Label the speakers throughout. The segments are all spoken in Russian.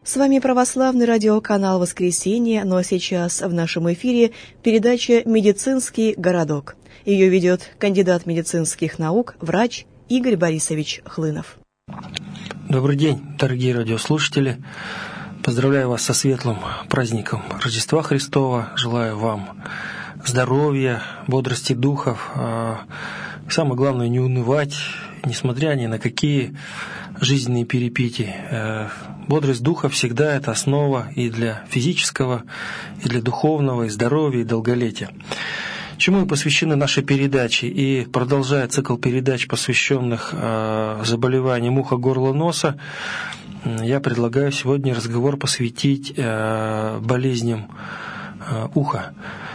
Speaker 1: С вами православный радиоканал «Воскресенье», но сейчас в нашем эфире передача «Медицинский городок». Ее ведет кандидат медицинских наук, врач Игорь Борисович Хлынов.
Speaker 2: Добрый день, дорогие радиослушатели. Поздравляю вас со светлым праздником Рождества Христова. Желаю вам здоровья, бодрости духов. Самое главное, не унывать, несмотря ни на какие жизненные перипетии. Бодрость духа всегда это основа и для физического, и для духовного, и здоровья, и долголетия. Чему посвящены наши передачи? И продолжая цикл передач, посвященных заболеваниям уха, горла, носа, я предлагаю сегодня разговор посвятить болезням уха.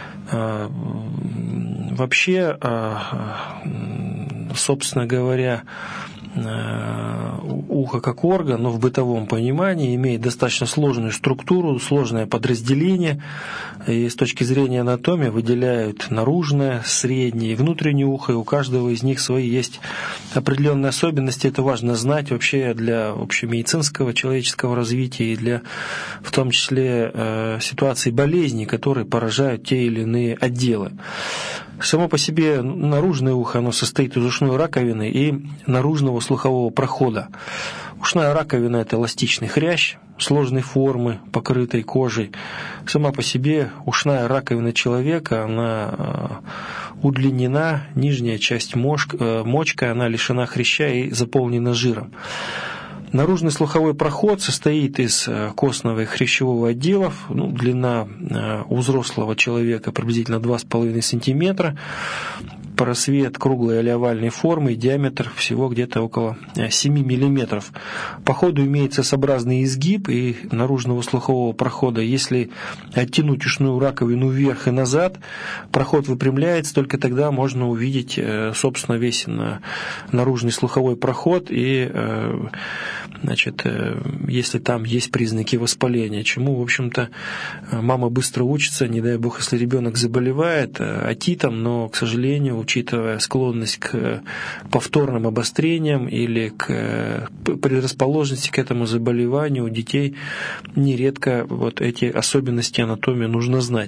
Speaker 2: Вообще, собственно говоря, ухо как орган, но в бытовом понимании имеет достаточно сложную структуру, сложное подразделение, и с точки зрения анатомии выделяют наружное, среднее и внутреннее ухо, и у каждого из них свои есть определенные особенности. Это важно знать вообще для общемедицинского человеческого развития и для, в том числе, ситуаций болезней, которые поражают те или иные отделы. Само по себе наружное ухо, оно состоит из ушной раковины и наружного слухового прохода. Ушная раковина – это эластичный хрящ сложной формы, покрытой кожей. Сама по себе ушная раковина человека, она удлинена, нижняя часть мочка, она лишена хряща и заполнена жиром. Наружный слуховой проход состоит из костного и хрящевого отделов. Длина у взрослого человека приблизительно 2,5 см. Просвет круглой или овальной формы и диаметр всего где-то около 7 мм. По ходу имеется S-образный изгиб и наружного слухового прохода. Если оттянуть ушную раковину вверх и назад, проход выпрямляется, только тогда можно увидеть, собственно, весь наружный слуховой проход и, если там есть признаки воспаления, чему, в общем-то, мама быстро учится, не дай бог, если ребенок заболевает отитом, но, к сожалению, учитывая склонность к повторным обострениям или к предрасположенности к этому заболеванию, у детей нередко вот эти особенности анатомии нужно знать.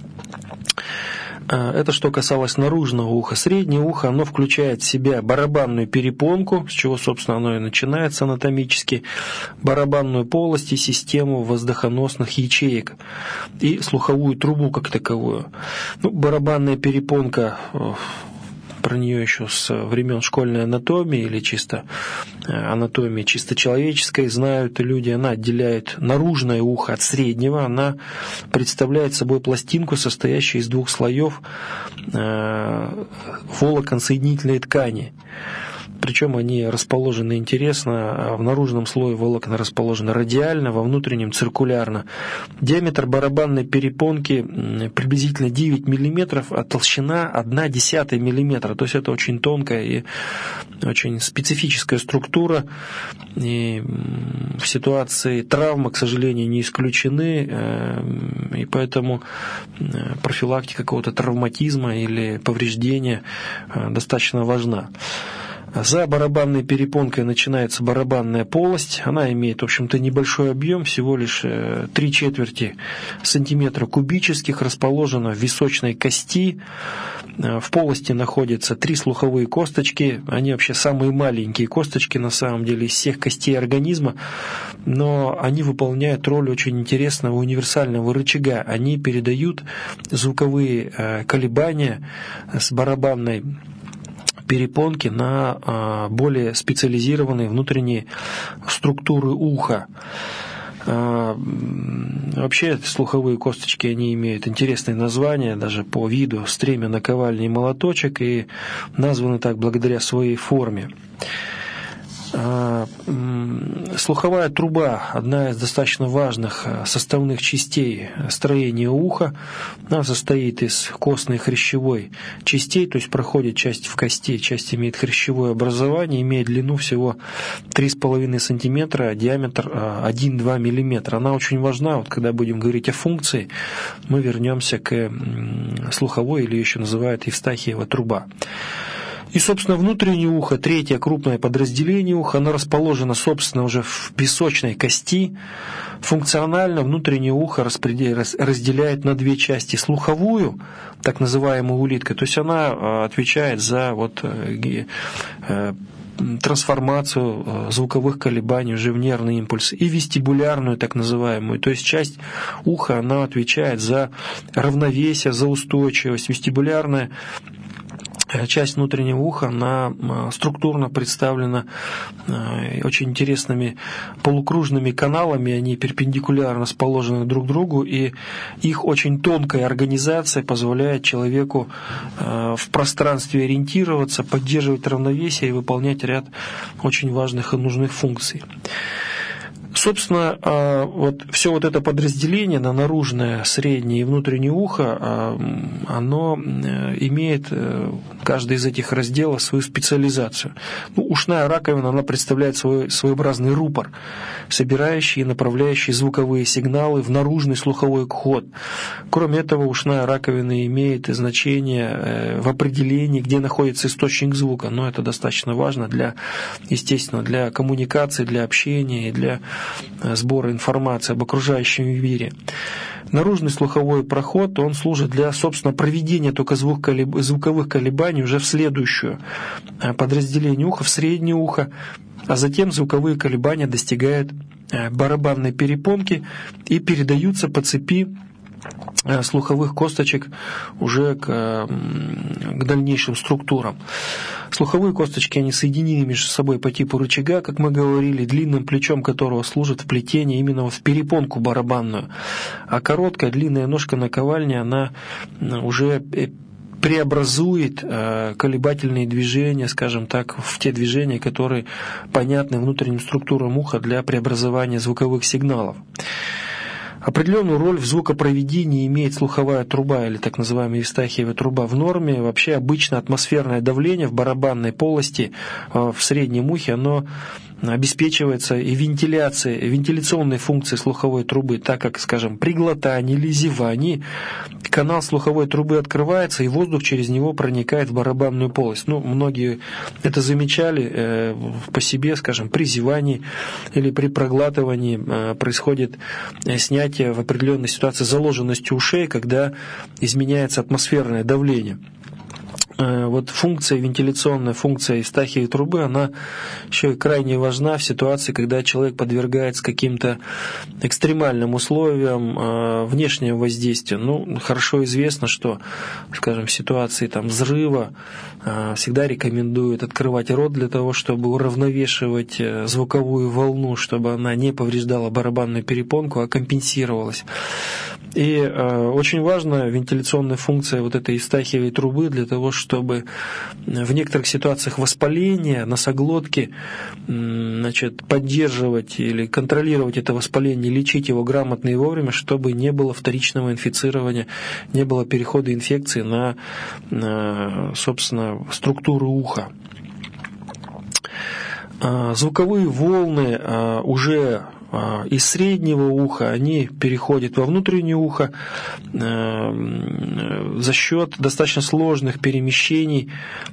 Speaker 2: Это что касалось наружного уха. Среднее ухо, оно включает в себя барабанную перепонку, с чего, собственно, оно и начинается анатомически, барабанную полость и систему воздухоносных ячеек и слуховую трубу как таковую. Барабанная перепонка, про нее еще с времен школьной анатомии или чисто анатомии чисто человеческой знают люди. Она отделяет наружное ухо от среднего. Она представляет собой пластинку, состоящую из двух слоев волокон соединительной ткани. Причем они расположены интересно. В наружном слое волокон расположены радиально, во внутреннем циркулярно. Диаметр барабанной перепонки приблизительно 9 мм, а толщина 1/10 мм. То есть это очень тонкая и очень специфическая структура. И в ситуации травмы, к сожалению, не исключены. И поэтому профилактика какого-то травматизма или повреждения достаточно важна. За барабанной перепонкой начинается барабанная полость. Она имеет, в общем-то, небольшой объем, всего лишь 3/4 сантиметра кубических, расположена в височной кости. В полости находятся 3 слуховые косточки. Они вообще самые маленькие косточки, на самом деле, из всех костей организма, но они выполняют роль очень интересного универсального рычага. Они передают звуковые колебания с барабанной перепонки на более специализированные внутренние структуры уха. Вообще слуховые косточки, они имеют интересные названия, даже по виду: стремя, наковальня и молоточек, и названы так благодаря своей форме. Слуховая труба – одна из достаточно важных составных частей строения уха. Она состоит из костной и хрящевой частей, то есть проходит часть в кости, часть имеет хрящевое образование, имеет длину всего 3,5 см, а диаметр 1-2 мм. Она очень важна, вот когда будем говорить о функции, мы вернемся к слуховой, или еще называют Евстахиева труба. И, собственно, внутреннее ухо, третье крупное подразделение уха, оно расположено, собственно, уже в песочной кости. Функционально внутреннее ухо разделяет на две части. Слуховую, так называемую улиткой, то есть она отвечает за трансформацию звуковых колебаний уже в нервный импульс, и вестибулярную, так называемую, то есть часть уха, она отвечает за равновесие, за устойчивость. Вестибулярная часть внутреннего уха, она структурно представлена очень интересными полукружными каналами, они перпендикулярно расположены друг к другу, и их очень тонкая организация позволяет человеку в пространстве ориентироваться, поддерживать равновесие и выполнять ряд очень важных и нужных функций. Собственно, вот все вот это подразделение на наружное, среднее и внутреннее ухо, оно имеет, каждый из этих разделов, свою специализацию. Ушная раковина, она представляет свой своеобразный рупор, собирающий и направляющий звуковые сигналы в наружный слуховой ход. Кроме этого, ушная раковина имеет значение в определении, где находится источник звука, но это достаточно важно естественно, для коммуникации, для общения и для сбора информации об окружающем мире. Наружный слуховой проход, он служит для, собственно, проведения только звуковых колебаний уже в следующее подразделение уха, в среднее ухо, а затем звуковые колебания достигают барабанной перепонки и передаются по цепи слуховых косточек уже к дальнейшим структурам. Слуховые косточки, они соединены между собой по типу рычага, как мы говорили, длинным плечом которого служит вплетение именно в перепонку барабанную, а короткая длинная ножка наковальни, она уже преобразует колебательные движения, скажем так, в те движения, которые понятны внутренним структурам уха для преобразования звуковых сигналов. Определенную роль в звукопроведении имеет слуховая труба, или так называемая Евстахиева труба. В норме вообще обычно атмосферное давление в барабанной полости в среднем ухе, оно обеспечивается и вентиляционной функцией слуховой трубы, так как, скажем, при глотании или зевании канал слуховой трубы открывается, и воздух через него проникает в барабанную полость. Многие это замечали по себе, скажем, при зевании или при проглатывании происходит снятие в определенной ситуации заложенности ушей, когда изменяется атмосферное давление. Вот вентиляционная функция Евстахиевой трубы, она еще и крайне важна в ситуации, когда человек подвергается каким-то экстремальным условиям внешнего воздействия. Хорошо известно, что, скажем, в ситуации взрыва всегда рекомендуют открывать рот для того, чтобы уравновешивать звуковую волну, чтобы она не повреждала барабанную перепонку, а компенсировалась. И очень важна вентиляционная функция вот этой Евстахиевой трубы для того, чтобы в некоторых ситуациях воспаления носоглотки поддерживать или контролировать это воспаление, лечить его грамотно и вовремя, чтобы не было вторичного инфицирования, не было перехода инфекции на, собственно, структуру уха. Звуковые волны уже из среднего уха, они переходят во внутреннее ухо за счет достаточно сложных перемещений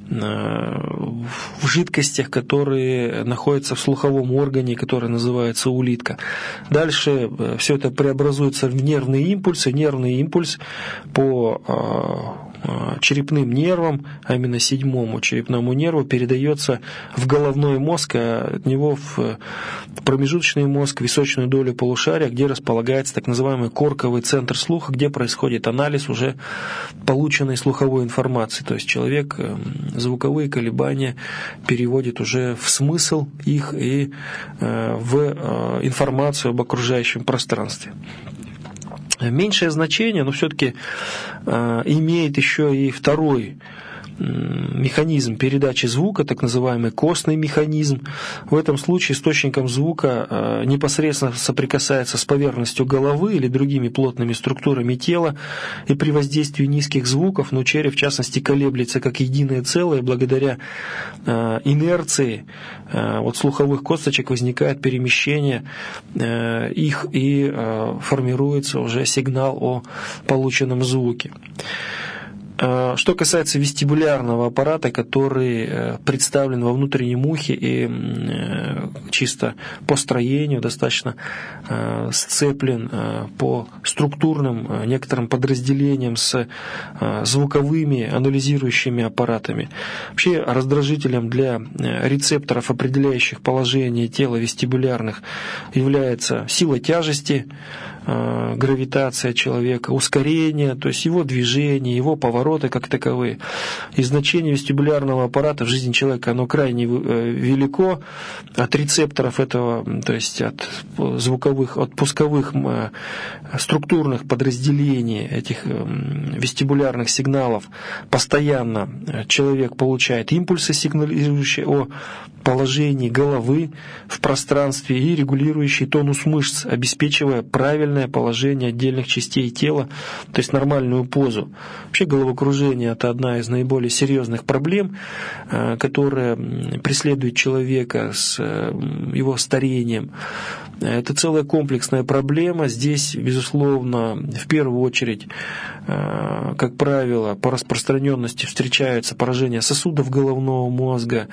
Speaker 2: в жидкостях, которые находятся в слуховом органе, который называется улитка. Дальше все это преобразуется в нервные импульсы. Нервный импульс по черепным нервам, а именно седьмому черепному нерву, передается в головной мозг, а от него в промежуточный мозг, височную долю полушария, где располагается так называемый корковый центр слуха, где происходит анализ уже полученной слуховой информации. То есть человек звуковые колебания переводит уже в смысл их и в информацию об окружающем пространстве. Меньшее значение, но все-таки имеет еще и второй механизм передачи звука, так называемый костный механизм. В этом случае источником звука непосредственно соприкасается с поверхностью головы или другими плотными структурами тела, и при воздействии низких звуков, череп в частности колеблется как единое целое, благодаря инерции слуховых косточек возникает перемещение их и формируется уже сигнал о полученном звуке. Что касается вестибулярного аппарата, который представлен во внутреннем ухе и чисто по строению достаточно сцеплен по структурным некоторым подразделениям с звуковыми анализирующими аппаратами. Вообще раздражителем для рецепторов, определяющих положение тела вестибулярных, является сила тяжести, гравитация человека, ускорение, то есть его движение, его повороты как таковые. И значение вестибулярного аппарата в жизни человека, оно крайне велико. От рецепторов этого, то есть от звуковых, от пусковых структурных подразделений этих вестибулярных сигналов постоянно человек получает импульсы, сигнализирующие о положении головы в пространстве и регулирующий тонус мышц, обеспечивая правильное положение отдельных частей тела, то есть нормальную позу. Вообще головокружение – это одна из наиболее серьезных проблем, которая преследует человека с его старением. Это целая комплексная проблема. Здесь, безусловно, в первую очередь, как правило, по распространенности встречаются поражения сосудов головного мозга,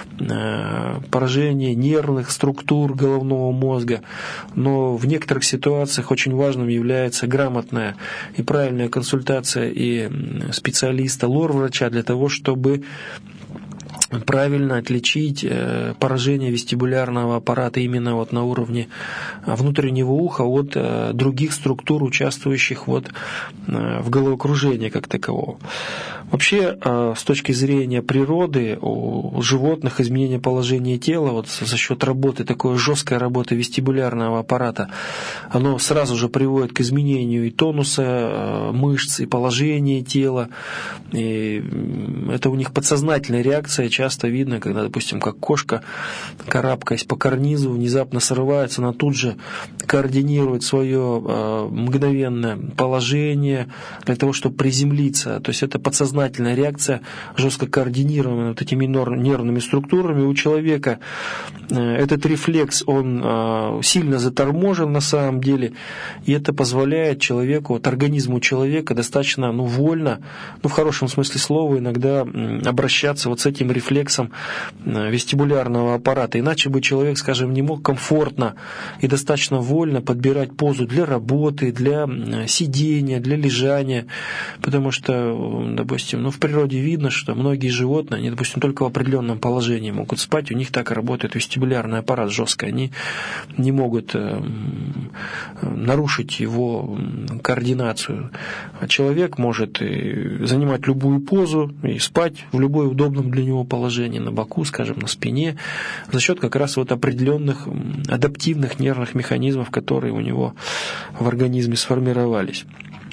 Speaker 2: поражение нервных структур головного мозга, но в некоторых ситуациях очень важным является грамотная и правильная консультация и специалиста, лор-врача, для того, чтобы правильно отличить поражение вестибулярного аппарата именно вот на уровне внутреннего уха от других структур, участвующих вот в головокружении как такового. Вообще, с точки зрения природы, у животных изменение положения тела вот за счет работы, такой жесткой работы вестибулярного аппарата, оно сразу же приводит к изменению и тонуса мышц, и положения тела. И это у них подсознательная реакция. Часто видно, когда, допустим, как кошка, карабкаясь по карнизу, внезапно срывается, она тут же координирует свое мгновенное положение для того, чтобы приземлиться. То есть это подсознательная реакция, жестко координированная вот этими нервными структурами у человека. Этот рефлекс, он сильно заторможен на самом деле, и это позволяет человеку, вот организму человека достаточно вольно, в хорошем смысле слова, иногда обращаться вот с этим рефлексом вестибулярного аппарата. Иначе бы человек, скажем, не мог комфортно и достаточно вольно подбирать позу для работы, для сидения, для лежания, потому что, допустим, в природе видно, что многие животные, они, допустим, только в определенном положении могут спать, у них так и работает вестибулярный аппарат жестко, они не могут нарушить его координацию. А человек может занимать любую позу и спать в любой удобном для него положении, на боку, скажем, на спине, за счет как раз вот определенных адаптивных нервных механизмов, которые у него в организме сформировались.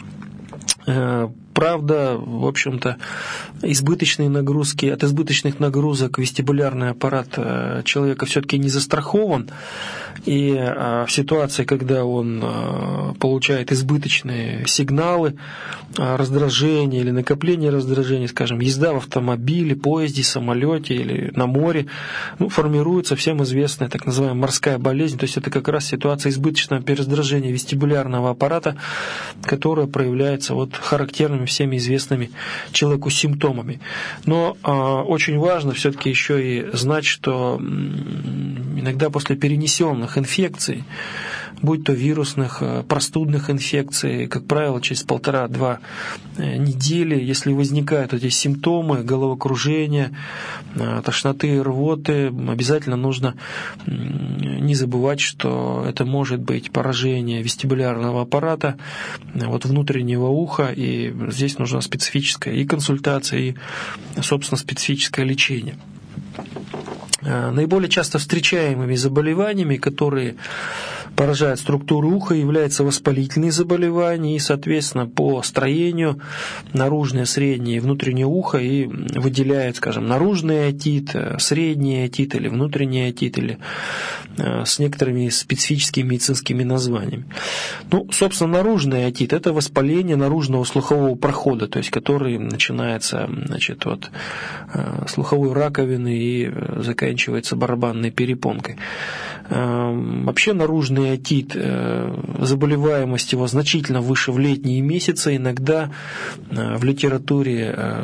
Speaker 2: Правда, в общем-то, от избыточных нагрузок вестибулярный аппарат человека все-таки не застрахован. И в ситуации, когда он получает избыточные сигналы раздражения или накопления раздражения, скажем, езда в автомобиле, поезде, самолете или на море, формируется всем известная так называемая морская болезнь. То есть это как раз ситуация избыточного перераздражения вестибулярного аппарата, которая проявляется вот характерными всеми известными человеку симптомами. Но очень важно все-таки еще и знать, что иногда после перенесенных инфекций, будь то вирусных, простудных инфекций, как правило, через 1,5-2 недели, если возникают эти симптомы головокружения, тошноты, рвоты, обязательно нужно не забывать, что это может быть поражение вестибулярного аппарата, вот внутреннего уха, и здесь нужна специфическая и консультация, и, собственно, специфическое лечение. Наиболее часто встречаемыми заболеваниями, которые поражают структуру уха, являются воспалительные заболевания и, соответственно, по строению наружное, среднее и внутреннее ухо и выделяют, скажем, наружный отит, средний отит или внутренний отит, или с некоторыми специфическими медицинскими названиями. Собственно, наружный отит – это воспаление наружного слухового прохода, то есть который начинается, от слуховой раковины и заканчивается барабанной перепонкой. Вообще наружный отит, заболеваемость его значительно выше в летние месяцы. Иногда в литературе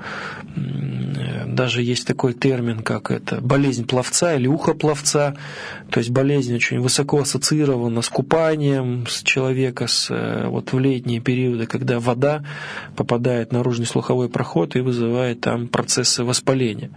Speaker 2: даже есть такой термин, как это болезнь пловца или ухо пловца. То есть болезнь очень высоко ассоциирована с купанием с человека вот в летние периоды, когда вода попадает в наружный слуховой проход и вызывает там процессы воспаления.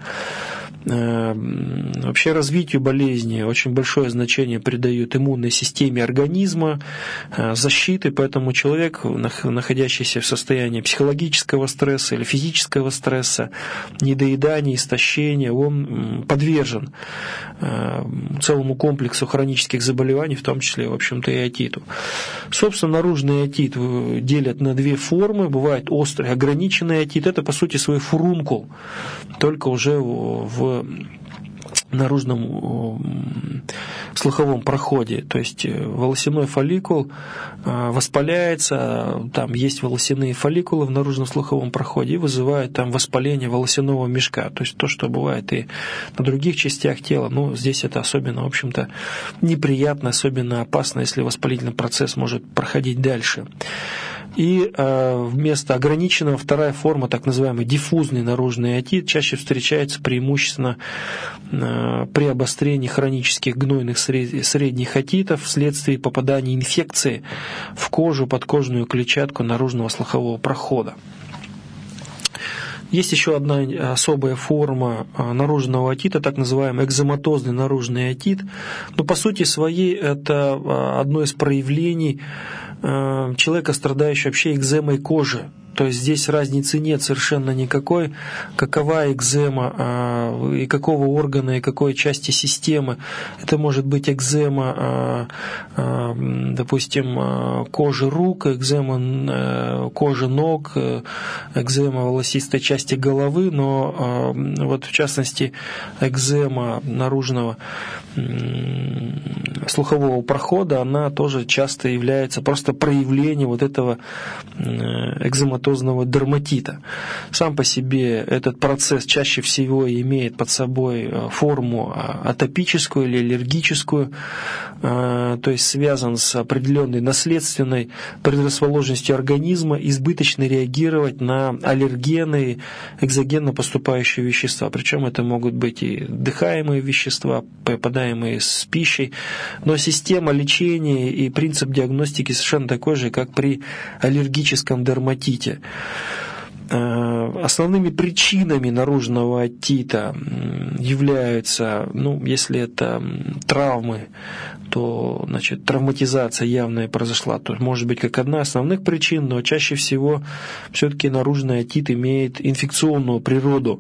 Speaker 2: Вообще развитию болезни очень большое значение придают иммунной системе организма, защиты, поэтому человек, находящийся в состоянии психологического стресса или физического стресса, недоедания, истощения, он подвержен целому комплексу хронических заболеваний, в том числе, в общем-то, и отиту. Собственно, наружный отит делят на две формы. Бывает острый, ограниченный отит. Это, по сути, свой фурункул, только уже в наружном слуховом проходе. То есть волосяной фолликул воспаляется, там есть волосяные фолликулы в наружном слуховом проходе и вызывает там воспаление волосяного мешка. То есть то, что бывает и на других частях тела, но здесь это особенно, в общем-то, неприятно, особенно опасно, если воспалительный процесс может проходить дальше. И вместо ограниченного вторая форма, так называемый диффузный наружный отит, чаще встречается преимущественно при обострении хронических гнойных средних отитов вследствие попадания инфекции в кожу, подкожную клетчатку наружного слухового прохода. Есть еще одна особая форма наружного отита, так называемый экзематозный наружный отит. Но по сути своей это одно из проявлений человека, страдающего вообще экземой кожи. То есть здесь разницы нет совершенно никакой, какова экзема и какого органа и какой части системы. Это может быть экзема, допустим, кожи рук, экзема кожи ног, экзема волосистой части головы, но вот в частности экзема наружного слухового прохода, она тоже часто является просто проявлением вот этого экзематозного дерматита. Сам по себе этот процесс чаще всего имеет под собой форму атопическую или аллергическую, то есть связан с определенной наследственной предрасположенностью организма избыточно реагировать на аллергены, экзогенно поступающие вещества. Причем это могут быть и дыхаемые вещества, попадаемые с пищей, но система лечения и принцип диагностики совершенно такой же, как при аллергическом дерматите. Основными причинами наружного отита являются, если это травмы, то, травматизация явная произошла, то может быть как одна из основных причин, но чаще всего все-таки наружный отит имеет инфекционную природу.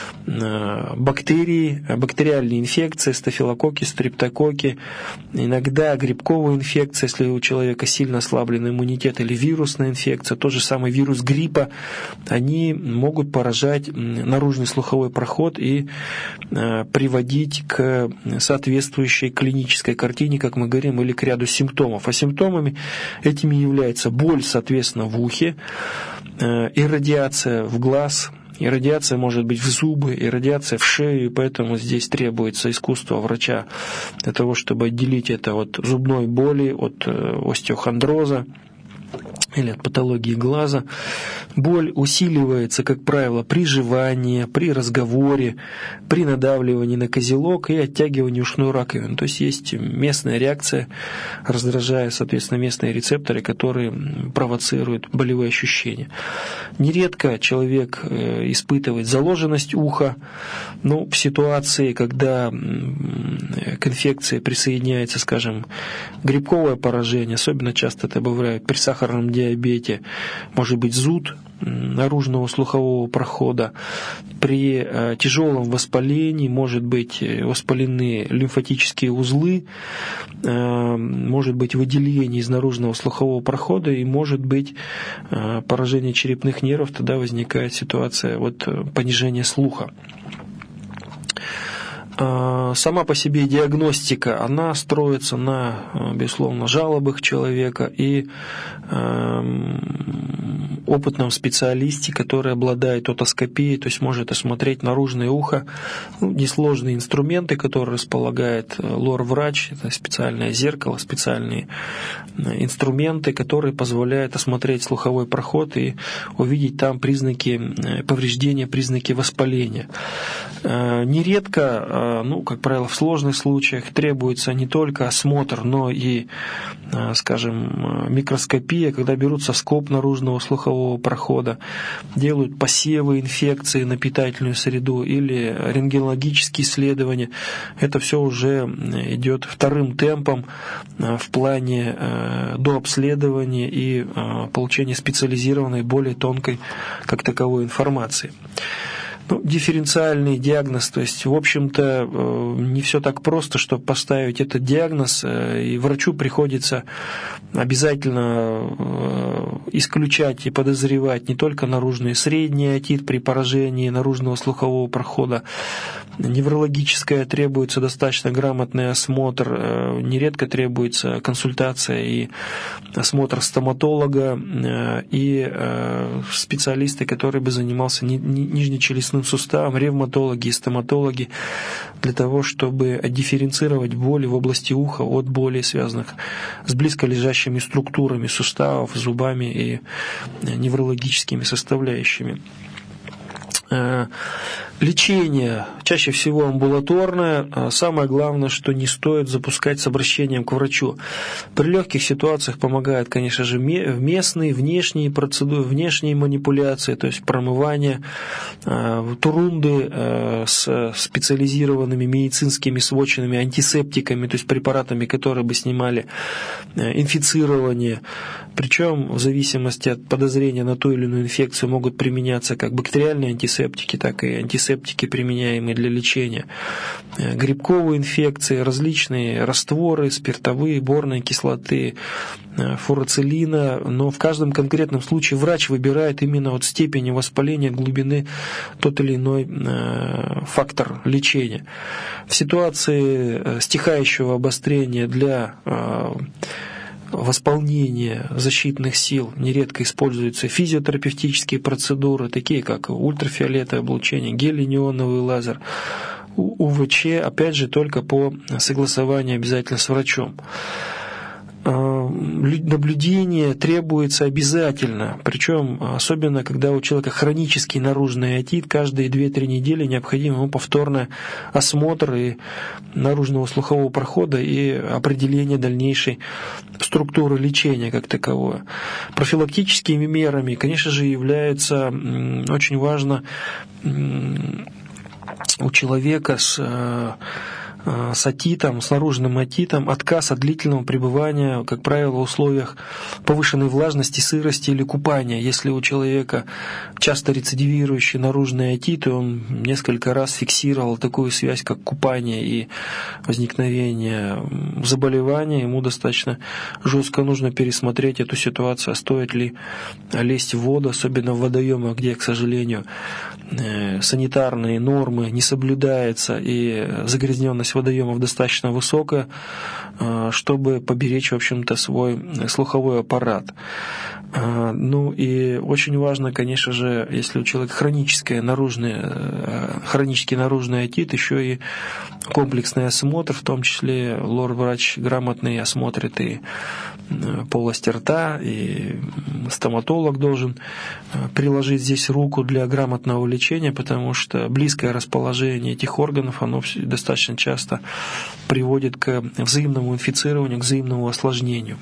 Speaker 2: Бактерии, бактериальные инфекции, стафилококки, стрептококки, иногда грибковая инфекция, если у человека сильно ослаблен иммунитет, или вирусная инфекция, тот же самый вирус гриппа, они могут поражать наружный слуховой проход и приводить к соответствующей клинической картине, как мы говорим, или к ряду симптомов. А симптомами этими является боль, соответственно, в ухе, иррадиация в глаз, иррадиация может быть в зубы, иррадиация в шею, и поэтому здесь требуется искусство врача для того, чтобы отделить это от зубной боли, от остеохондроза или от патологии глаза. Боль усиливается, как правило, при жевании, при разговоре, при надавливании на козелок и оттягивании ушной раковины. То есть есть местная реакция, раздражая, соответственно, местные рецепторы, которые провоцируют болевые ощущения. Нередко человек испытывает заложенность уха, но в ситуации, когда к инфекции присоединяется, скажем, грибковое поражение, особенно часто это бывает при сахарном диабете, может быть зуд наружного слухового прохода, при тяжелом воспалении может быть воспалены лимфатические узлы, может быть выделение из наружного слухового прохода и может быть поражение черепных нервов, тогда возникает ситуация понижения слуха. Сама по себе диагностика, она строится на, безусловно, жалобах человека и опытном специалисте, который обладает отоскопией, то есть может осмотреть наружное ухо. Несложные инструменты, которые располагает лор-врач, это специальное зеркало, специальные инструменты, которые позволяют осмотреть слуховой проход и увидеть там признаки повреждения, признаки воспаления. Нередко, как правило, в сложных случаях требуется не только осмотр, но и, скажем, микроскопия, когда берут соскоб наружного слухового прохода, делают посевы инфекции на питательную среду или рентгенологические исследования. Это все уже идет вторым темпом в плане дообследования и получения специализированной, более тонкой, как таковой информации. Дифференциальный диагноз, то есть, в общем-то, не все так просто, чтобы поставить этот диагноз, и врачу приходится обязательно исключать и подозревать не только наружный и средний отит при поражении наружного слухового прохода. Неврологическое требуется достаточно грамотный осмотр, нередко требуется консультация и осмотр стоматолога и специалисты, который бы занимался нижнечелюстным суставом, ревматологи и стоматологи, для того, чтобы дифференцировать боли в области уха от болей, связанных с близко лежащими структурами суставов, зубами и неврологическими составляющими. Лечение чаще всего амбулаторное. Самое главное, что не стоит запускать с обращением к врачу. При легких ситуациях помогают, конечно же, местные, внешние процедуры, внешние манипуляции, то есть промывание, турунды с специализированными медицинскими сводченными антисептиками, то есть препаратами, которые бы снимали инфицирование. Причем в зависимости от подозрения на ту или иную инфекцию могут применяться как бактериальные антисептики, так и антисептики, применяемые для лечения грибковой инфекции, различные растворы, спиртовые, борной кислоты, фурацилина. Но в каждом конкретном случае врач выбирает именно от степени воспаления, глубины тот или иной фактор лечения. В ситуации стихающего обострения для восполнения защитных сил нередко используются физиотерапевтические процедуры, такие как ультрафиолетовое облучение, гелий-неоновый лазер, УВЧ, опять же, только по согласованию обязательно с врачом. Наблюдение требуется обязательно, причем особенно когда у человека хронический наружный отит, каждые 2-3 недели необходим ему повторный осмотр и наружного слухового прохода и определение дальнейшей структуры лечения как таковое. Профилактическими мерами, конечно же, является очень важно у человека с отитом, с наружным отитом, отказ от длительного пребывания, как правило, в условиях повышенной влажности, сырости или купания. Если у человека часто рецидивирующий наружный отит, и он несколько раз фиксировал такую связь, как купание и возникновение заболевания, ему достаточно жестко нужно пересмотреть эту ситуацию, а стоит ли лезть в воду, особенно в водоемах, где, к сожалению, санитарные нормы не соблюдаются и загрязненность водоемов достаточно высокая, чтобы поберечь, в общем-то, свой слуховой аппарат. И очень важно, конечно же, если у человека хронический наружный отит, еще и комплексный осмотр, в том числе лор-врач грамотный осмотрит и полость рта, и стоматолог должен приложить здесь руку для грамотного лечения, потому что близкое расположение этих органов, оно достаточно часто приводит к взаимному инфицированию, к взаимному осложнению.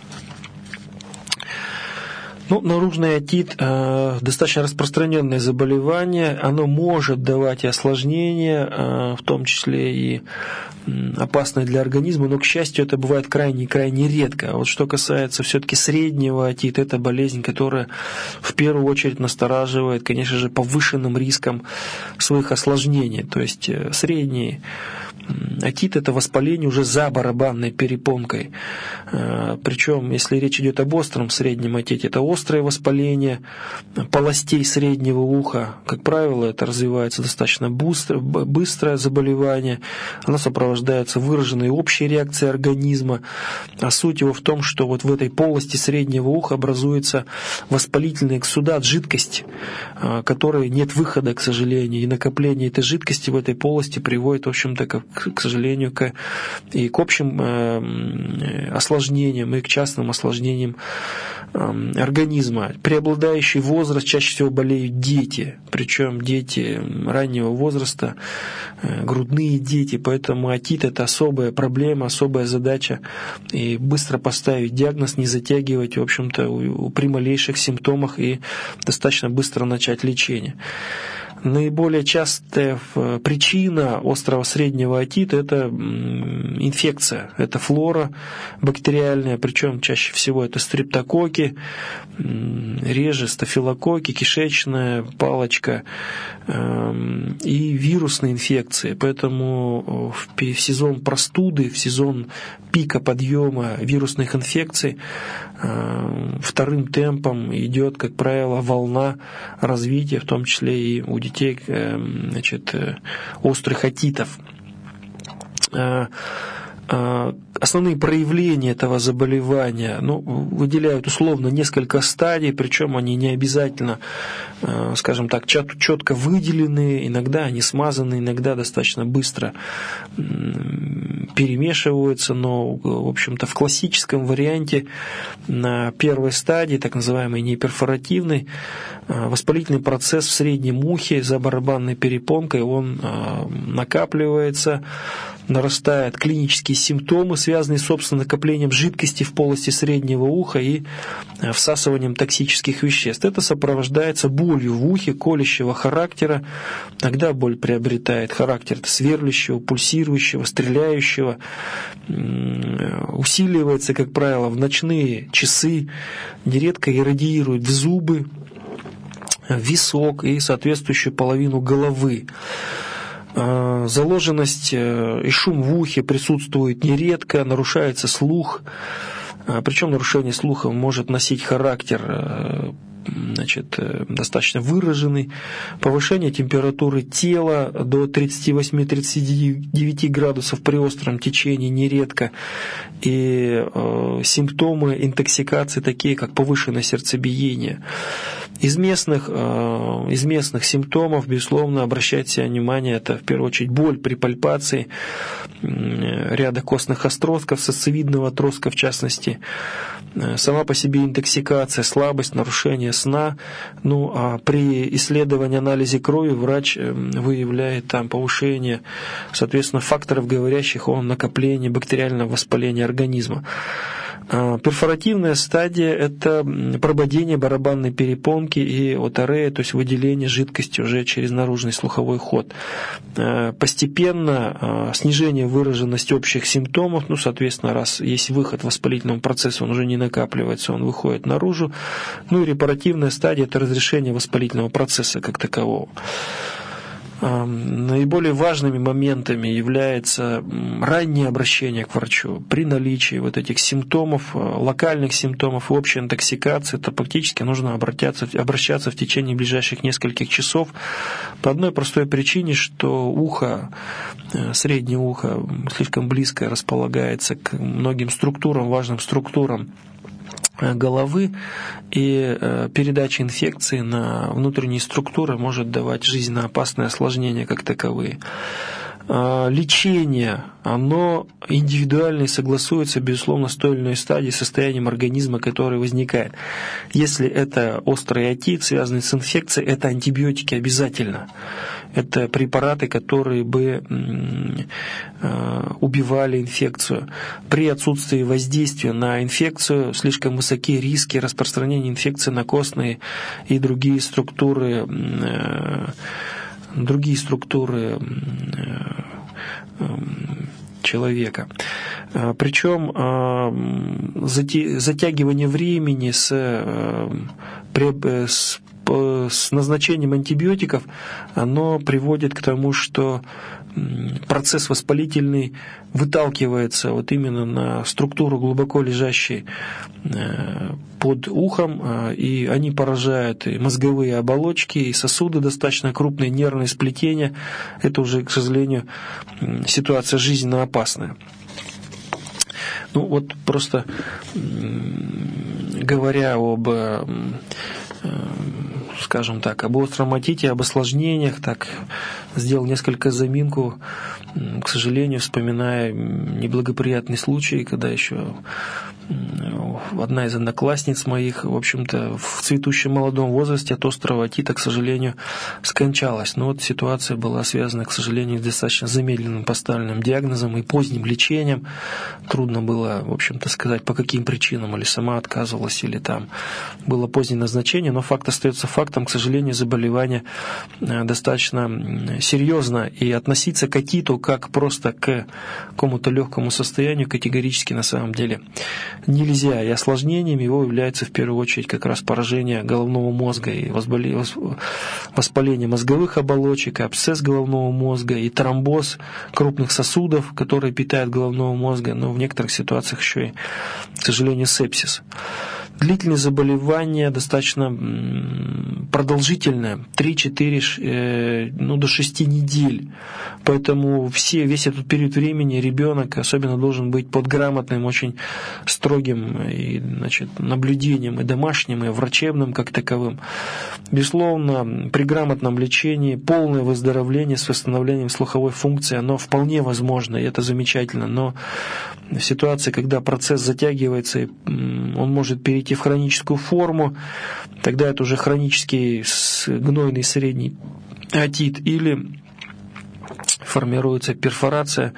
Speaker 2: Наружный отит достаточно распространенное заболевание, оно может давать и осложнения, в том числе и опасные для организма, но, к счастью, это бывает крайне редко. А вот что касается все-таки среднего отита, это болезнь, которая в первую очередь настораживает, конечно же, повышенным риском своих осложнений. То есть средний Отит – это воспаление уже за барабанной перепонкой. Причем, если речь идет об остром среднем отите, это острое воспаление полостей среднего уха. Как правило, это развивается достаточно быстрое заболевание. Оно сопровождается выраженной общей реакцией организма. А суть его в том, что вот в этой полости среднего уха образуется воспалительный эксудат, жидкость, которой нет выхода, к сожалению. И накопление этой жидкости в этой полости приводит, в общем-то, к сожалению, к общим осложнениям и к частным осложнениям организма. Преобладающий возраст чаще всего болеют дети, причем дети раннего возраста, грудные дети, поэтому отит – это особая проблема, особая задача, и быстро поставить диагноз, не затягивать, в общем-то, при малейших симптомах и достаточно быстро начать лечение. Наиболее частая причина острого среднего отита – это инфекция, это флора бактериальная, причем чаще всего это стрептококки, реже стафилококки, кишечная палочка и вирусные инфекции. Поэтому в сезон простуды, в сезон пика подъема вирусных инфекций вторым темпом идет, как правило, волна развития, в том числе и у детей, острых отитов. Основные проявления этого заболевания выделяют условно несколько стадий, причем они не обязательно, скажем так, четко выделены, иногда они смазаны, иногда достаточно быстро перемешиваются, но, в общем-то, в классическом варианте на первой стадии, так называемой неперфоративной, воспалительный процесс в среднем ухе за барабанной перепонкой, он накапливается, нарастают клинические симптомы, связанные, собственно, с накоплением жидкости в полости среднего уха и всасыванием токсических веществ. Это сопровождается болью в ухе колющего характера. Тогда боль приобретает характер сверлящего, пульсирующего, стреляющего. Усиливается, как правило, в ночные часы, нередко иррадиирует в зубы, в висок и соответствующую половину головы. Заложенность и шум в ухе присутствует нередко, нарушается слух, причем нарушение слуха может носить характер достаточно выраженный, повышение температуры тела до 38-39 градусов при остром течении нередко, и симптомы интоксикации такие, как повышенное сердцебиение. Из местных симптомов, безусловно, обращайте внимание, это в первую очередь боль при пальпации ряда костных отростков, сосцевидного отростка в частности, сама по себе интоксикация, слабость, нарушение сна. А при исследовании, анализе крови врач выявляет там повышение, соответственно, факторов, говорящих о накоплении бактериального воспаления организма. Перфоративная стадия – это прободение барабанной перепонки и оторея, то есть выделение жидкости уже через наружный слуховой ход. Постепенно снижение выраженности общих симптомов, соответственно, раз есть выход воспалительного процесса, он уже не накапливается, он выходит наружу. И репаративная стадия – это разрешение воспалительного процесса как такового. Наиболее важными моментами является раннее обращение к врачу. При наличии вот этих симптомов, локальных симптомов и общей интоксикации, то практически нужно обращаться в течение ближайших нескольких часов по одной простой причине, что среднее ухо слишком близко располагается к многим структурам, важным структурам головы, и передача инфекции на внутренние структуры может давать жизненно опасные осложнения как таковые. Лечение, оно индивидуально и согласуется, безусловно, с той или иной стадией, состоянием организма, который возникает. Если это острый отит, связанный с инфекцией, это антибиотики обязательно. Это препараты, которые бы убивали инфекцию. При отсутствии воздействия на инфекцию слишком высокие риски распространения инфекции на костные и другие структуры человека. Причем затягивание времени с назначением антибиотиков, оно приводит к тому, что процесс воспалительный выталкивается вот именно на структуру, глубоко лежащей под ухом, и они поражают и мозговые оболочки, и сосуды, достаточно крупные, нервные сплетения. Это уже, к сожалению, ситуация жизненно опасная. Ну вот просто говоря об, скажем так, об остром отите, об осложнениях, так сделал несколько заминку, к сожалению, вспоминая неблагоприятный случай, когда еще одна из одноклассниц моих, в общем-то, в цветущем молодом возрасте от острого отита, к сожалению, скончалась. Но вот ситуация была связана, к сожалению, с достаточно замедленным поставленным диагнозом и поздним лечением. Трудно было, в общем-то, сказать, по каким причинам, или сама отказывалась, или там было позднее назначение, но факт остается фактом. К сожалению, заболевание достаточно серьезно, и относиться к отиту как просто к какому-то легкому состоянию категорически на самом деле нельзя. И осложнением его является в первую очередь как раз поражение головного мозга и воспаление мозговых оболочек, и абсцесс головного мозга, и тромбоз крупных сосудов, которые питают головного мозга, но в некоторых ситуациях еще и, к сожалению, сепсис. Длительность заболевания достаточно продолжительная, 3-4, до 6 недель. Поэтому весь этот период времени ребенок особенно должен быть под грамотным, очень строгим наблюдением и домашним, и врачебным как таковым. Безусловно, при грамотном лечении полное выздоровление с восстановлением слуховой функции, оно вполне возможно, и это замечательно. Но в ситуации, когда процесс затягивается, и он может перейти в хроническую форму, тогда это уже хронический гнойный средний отит, или формируется перфорация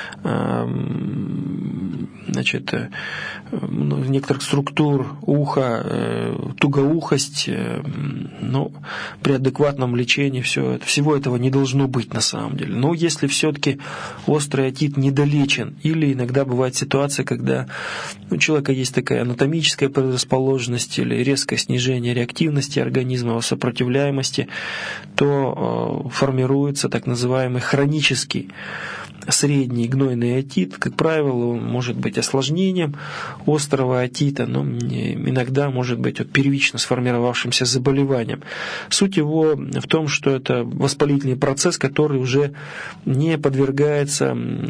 Speaker 2: некоторых структур уха, тугоухость, но при адекватном лечении всего этого не должно быть на самом деле. Но если все-таки острый отит недолечен, или иногда бывает ситуация, когда у человека есть такая анатомическая предрасположенность или резкое снижение реактивности организма, его сопротивляемости, то формируется так называемый хронический средний гнойный отит. Как правило, он может быть осложнением острого отита, но иногда может быть первично сформировавшимся заболеванием. Суть его в том, что это воспалительный процесс, который уже не подвергается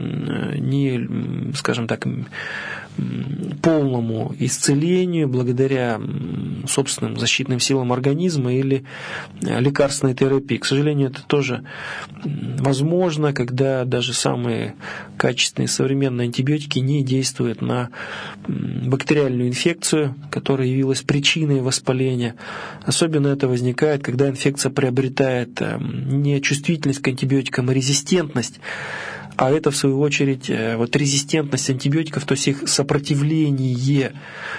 Speaker 2: полному исцелению благодаря собственным защитным силам организма или лекарственной терапии. К сожалению, это тоже возможно, когда даже самые качественные современные антибиотики не действуют на бактериальную инфекцию, которая явилась причиной воспаления. Особенно это возникает, когда инфекция приобретает не чувствительность к антибиотикам, а резистентность. А это, в свою очередь, резистентность антибиотиков, то есть их сопротивление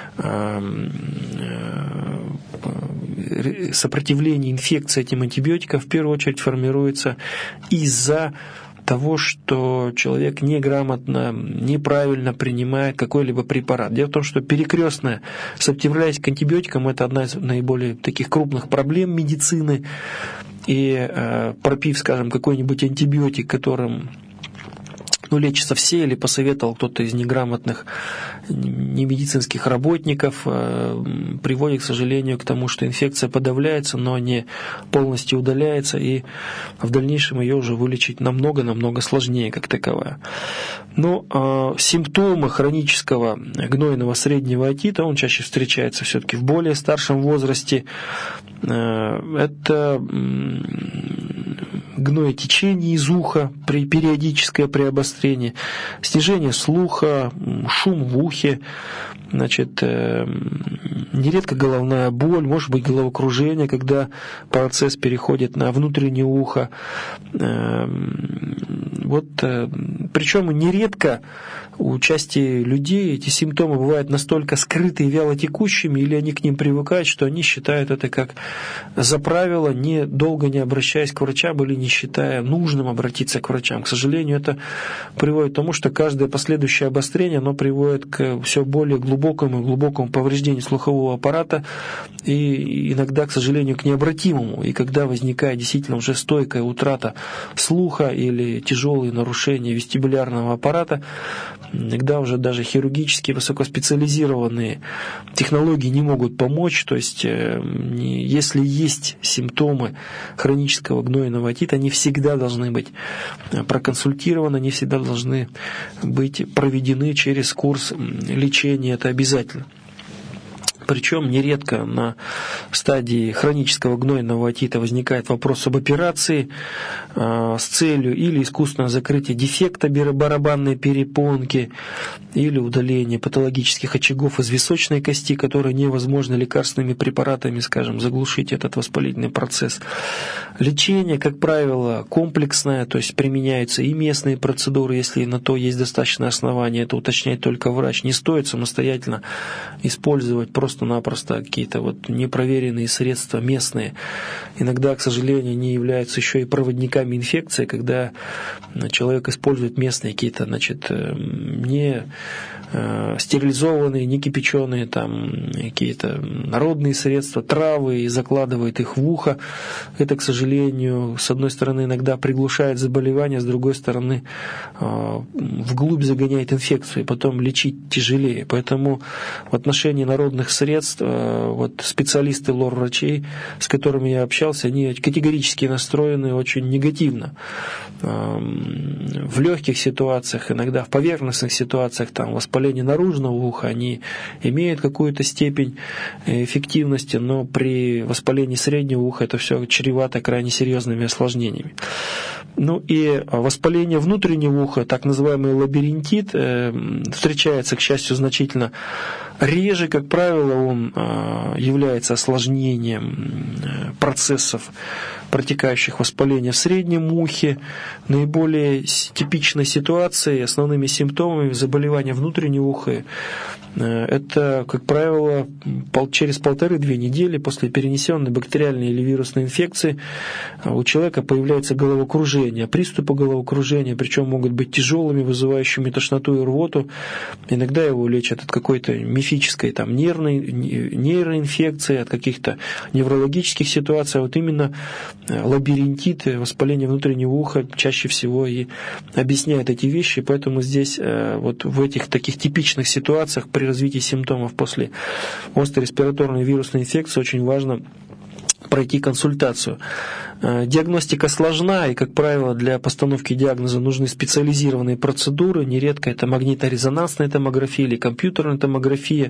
Speaker 2: инфекции этим антибиотикам, в первую очередь формируется из-за того, что человек неграмотно, неправильно принимает какой-либо препарат. Дело в том, что перекрестная сопротивляемость к антибиотикам – это одна из наиболее таких крупных проблем медицины. И пропив, скажем, какой-нибудь антибиотик, которым лечатся все, или посоветовал кто-то из неграмотных немедицинских работников, приводит, к сожалению, к тому, что инфекция подавляется, но не полностью удаляется, и в дальнейшем ее уже вылечить намного сложнее, как таковая. Но симптомы хронического гнойного среднего отита, он чаще встречается все-таки в более старшем возрасте. Это гноетечение из уха при периодическое обострение, снижение слуха, шум в ухе, нередко головная боль, может быть головокружение, когда процесс переходит на внутреннее ухо. Причем нередко у части людей эти симптомы бывают настолько скрытые и вялотекущими, или они к ним привыкают, что они считают это как за правило, долго не обращаясь к врачам или не считая нужным обратиться к врачам. К сожалению, это приводит к тому, что каждое последующее обострение, оно приводит к все более глубокому повреждению слухового аппарата и иногда, к сожалению, к необратимому. И когда возникает действительно уже стойкая утрата слуха или тяжелое тяжелые нарушения вестибулярного аппарата. Иногда уже даже хирургические высокоспециализированные технологии не могут помочь. То есть, если есть симптомы хронического гнойного отита, они всегда должны быть проконсультированы, они всегда должны быть проведены через курс лечения. Это обязательно. Причем нередко на стадии хронического гнойного отита возникает вопрос об операции с целью или искусственного закрытия дефекта барабанной перепонки, или удаления патологических очагов из височной кости, которые невозможно лекарственными препаратами, скажем, заглушить этот воспалительный процесс. Лечение, как правило, комплексное, то есть применяются и местные процедуры, если на то есть достаточное основание, это уточняет только врач. Не стоит самостоятельно использовать просто-напросто какие-то непроверенные средства местные. Иногда, к сожалению, они являются еще и проводниками инфекции, когда человек использует местные какие-то, не стерилизованные, не кипяченые, какие-то народные средства, травы, и закладывает их в ухо. Это, к сожалению, с одной стороны, иногда приглушает заболевание, с другой стороны, вглубь загоняет инфекцию, и потом лечить тяжелее. Поэтому в отношении народных средств специалисты лор-врачей, с которыми я общался, они категорически настроены очень негативно. В легких ситуациях, иногда в поверхностных ситуациях, воспаление наружного уха, они имеют какую-то степень эффективности, но при воспалении среднего уха это все чревато крайне серьезными осложнениями. И воспаление внутреннего уха, так называемый лабиринтит, встречается, к счастью, значительно реже. Как правило, он является осложнением процессов, протекающих воспаления в среднем ухе. Наиболее типичной ситуацией, основными симптомами заболевания внутреннего уха это, как правило, через 1,5-2 недели после перенесенной бактериальной или вирусной инфекции у человека появляется головокружение, приступы головокружения, причем могут быть тяжелыми, вызывающими тошноту и рвоту. Иногда его лечат от какой-то мифической нейроинфекции, от каких-то неврологических ситуаций. Именно лабиринтит, воспаление внутреннего уха чаще всего и объясняет эти вещи, поэтому здесь в этих таких типичных ситуациях при развитии симптомов после острой респираторной вирусной инфекции очень важно пройти консультацию. Диагностика сложна, и, как правило, для постановки диагноза нужны специализированные процедуры. Нередко это магниторезонансная томография или компьютерная томография,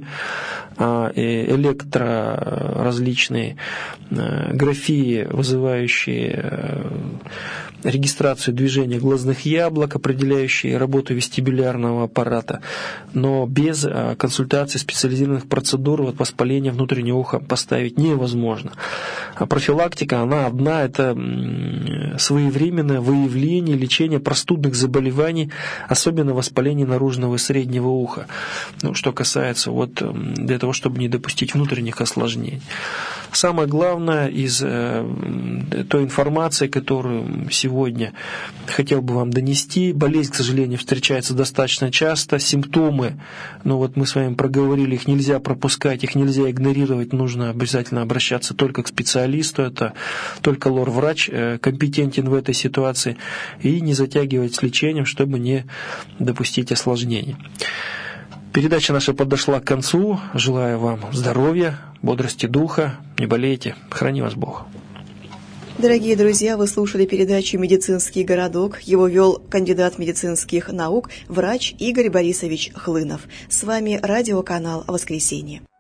Speaker 2: электроразличные графии, вызывающие регистрацию движения глазных яблок, определяющие работу вестибулярного аппарата. Но без консультации специализированных процедур воспаление внутреннего уха поставить невозможно. А профилактика, она одна, это своевременное выявление, лечение простудных заболеваний, особенно воспаления наружного и среднего уха. Что касается для того, чтобы не допустить внутренних осложнений. Самое главное из той информации, которую сегодня хотел бы вам донести, болезнь, к сожалению, встречается достаточно часто, симптомы, мы с вами проговорили, их нельзя пропускать, их нельзя игнорировать, нужно обязательно обращаться только к специалисту, это только лор-врач компетентен в этой ситуации, и не затягивать с лечением, чтобы не допустить осложнений. Передача наша подошла к концу. Желаю вам здоровья, бодрости духа, не болейте. Храни вас Бог.
Speaker 1: Дорогие друзья, вы слушали передачу «Медицинский городок». Его вел кандидат медицинских наук, врач Игорь Борисович Хлынов. С вами радиоканал «Воскресенье».